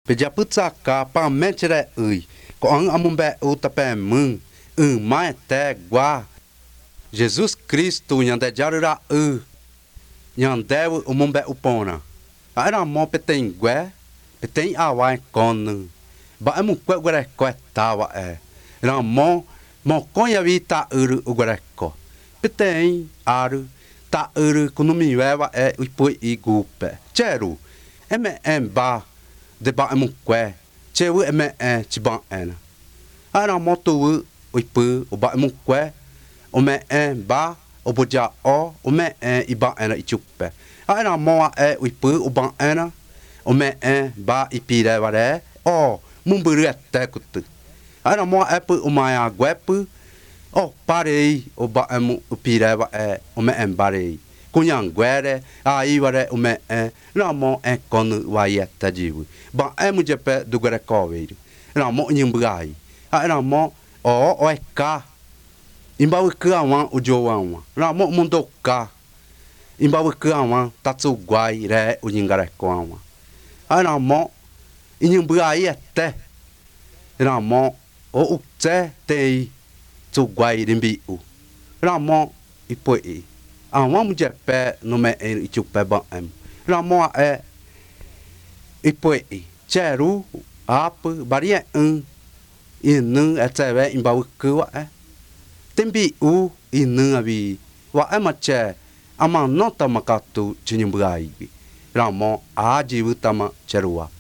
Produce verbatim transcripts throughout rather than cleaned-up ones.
Pedia putsaka pa mentere ui. Ko ang amumbe utape mung. Um maete gua. Jesus Cristo nyande jarura u. Nyandeu umumbe upona. Era mo peten gue. Peten awai konu. Ba emu kwe gwere kwe tawa e. Era mo mo konya vita uru ugwereko. Peten aru. Ta uru kunumi wewa e uipui i gupe. Cheru. Eme emba. De ba emu kwe. Chewu eme e chiban ena. Era mo tu uipu o ba emu kwe. O me e ba o boja o o me e iba ena ichupe. Era mo e uipu o ba ena. O me e ba ipire ware. O mumburu ete kutu. Era mo e pu o maya gwepu. O parei o ba emu upire wa e o me e barei. Kunyang gwere a iware o me e. Era mo e konu wa yeta jiwu. Ba emu jepe du gwere koweiru. Era mo nyumbugai. Era mo o o e ka. Imbawe ka wan o jowa. Era mo mundo ka. Imbawe ka wan tatsu gwai re o nyingare ko wan. Era mo inyumbugai ete. Era mo o ukte tei tu guai rimbi u. Ramo ipoi. Awa mu jepe no me e ichupe ba em. Ramo e ipoi. Cheru ap baria un. Inu eteve imbawu kwa e. Tembi u inu abi. Wa ema che ama nota makatu chinyumbugai. Ramo a jiwu tama cheru ap.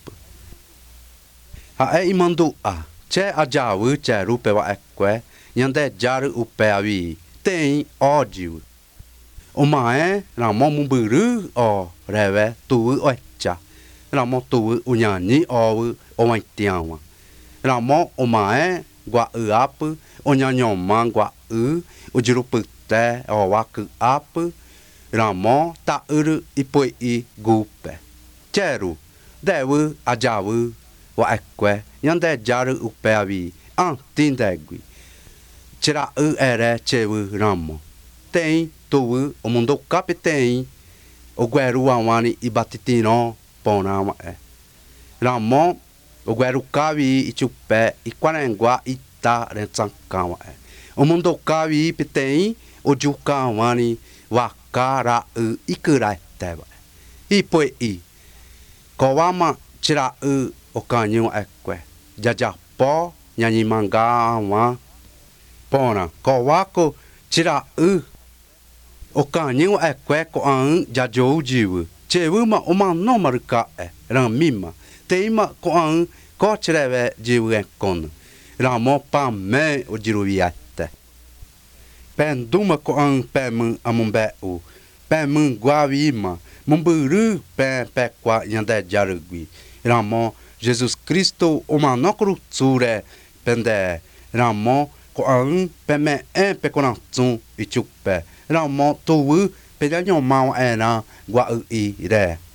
Ha e imandu a. Che ajawu cheru pe wa ekwe. Nyande jaru upe avi. Tem ódio. O mae, ramo mumburu o reve tu oecha. Ramo tu unyani o o maitiawa. Ramo o mae gua uapu. O nyanyoma gua u. O jirupute o waku apu. Ramo ta uru ipoi i gupe. Cheru. Dewu ajawu wa ekwe. Nyande jaru upe avi. Antindegui. Tira u ere chewu ramo. Tem tu o mundo cape tem. O gueru awani i batitino ponama e. Ramo o gueru kawi i chupe i quarengua i ta rentsankawa e. O mundo kawi i tem o juka awani wakara u ikura teva. I poi i. Kowama tira u o kanyu ekwe. Jajapo nyanyi manga awa. Pona, ko wako tira u. O kanyu e kwe ko an jajou jiwu. Chewu ma o ma no maruka e. Ran mima. Te ima ko an ko tireve jiwu e kon. Ran mo pa me o jiru viate. Pen duma ko an pe mun amumbe u. Pen mun guavi ima. Mumburu pen pe kwa yande jarugui. Ran mo Jesus Cristo o ma no krutsure pende. Ran mo ko an pe me en pe konan tsun i chupe. Ramo tu pe janyo mau ena gua u i re.